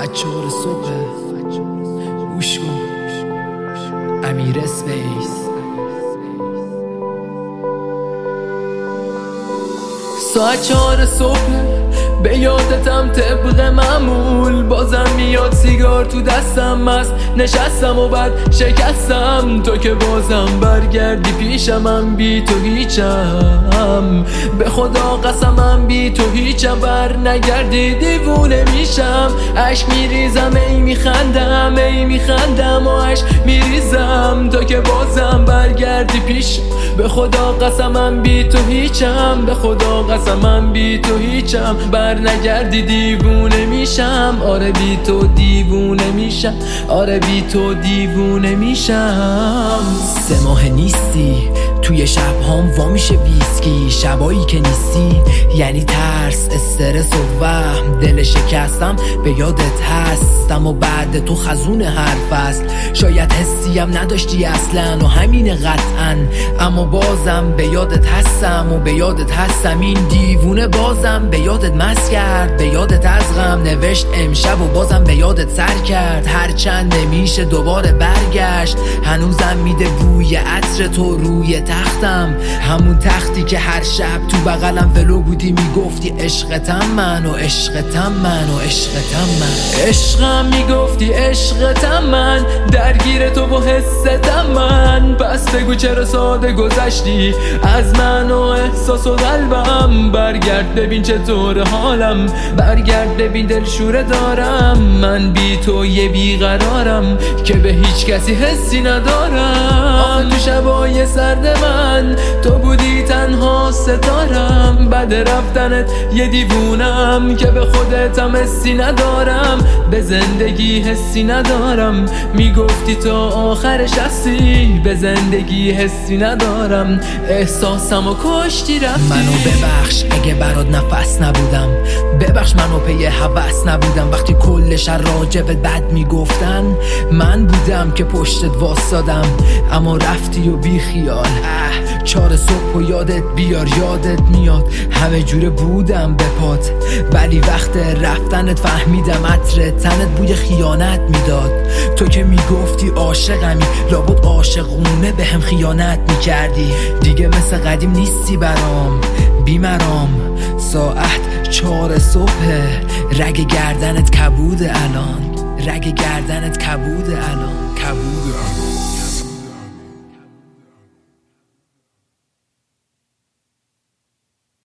ساعت 4 صبح گوش کن امیر اسپیس. ساعت 4 صبح به یادتم طبق معمول، بازم میاد سیگار تو دستم است، نشستم و بعد شکستم. تو که بازم برگردی پیشم، من بی تو هیچم، به خدا قسمم بی تو هیچم. بر نگردی دیوونه میشم، عشق میریزم ای میخندم، ای میخندم و عشق میریزم. تو که بازم برگردی پیشم، به خدا قسمم بی تو هیچم، به خدا قسمم بی تو هیچم. بر نگردی دیوونه میشم، آره بی تو دیوونه میشم، آره بی تو دیوونه میشم. 3 ماه نیستی توی شبهام وا میشه ویسکی، شبایی که نیستی یعنی ترس، استرس و وهم. دل شکستم به یادت هستم و بعد تو خزون هر فصل. شاید حسیم نداشتی اصلا و همین قطعا، اما بازم به یادت هستم و به یادت هستم. این دیوونه بازم به یادت مست کرد، به یادت از غم نوشت امشب و بازم به یادت سر کرد. هرچند نمیشه دوباره برگشت، هنوزم میده بوی عطر تو روی تختم، همون تختی که هر شب تو بغلم ولو بودی میگفتی عشقتم من و عشقتم من و عشقتم من. عشقم میگفتی عشقتم من، درگیر تو و حستم من. پس بگو چرا ساده گذشتی از من و احساس و قلبم. برگرد ببین چطور حالم، برگرد ببین دلشوره دارم. من بی تو یه بیقرارم که به هیچ کسی حسی ندارم. آخه تو شبای سرد من تو بودی تنها ستارم، بعد رفتنت یه دیوونم که به خودتم حسی ندارم، به زندگی حسی ندارم. میگفتی تا آخرش هستی، به زندگی حسی ندارم. احساسم و کشتی رفتی. منو ببخش اگه برات نفس نبودم، ببخش منو پی هوس نبودم. وقتی کل شهر راجبت بد میگفتن، من بودم که پشتت واسادم، اما رفتی و بی خیال. 4 صبح و یادت بیار، یادت میاد همه جوره بودم به پات، ولی وقت رفتنت فهمیدم عطر تنت بوی خیانت میداد. تو که میگفتی عاشقمی، لابد عاشقونه به هم خیانت میکردی. دیگه مثل قدیم نیستی برام، بیمرام. ساعت 4 صبح، رگ گردنت کبود الان، رگ گردنت کبود الان، کبود.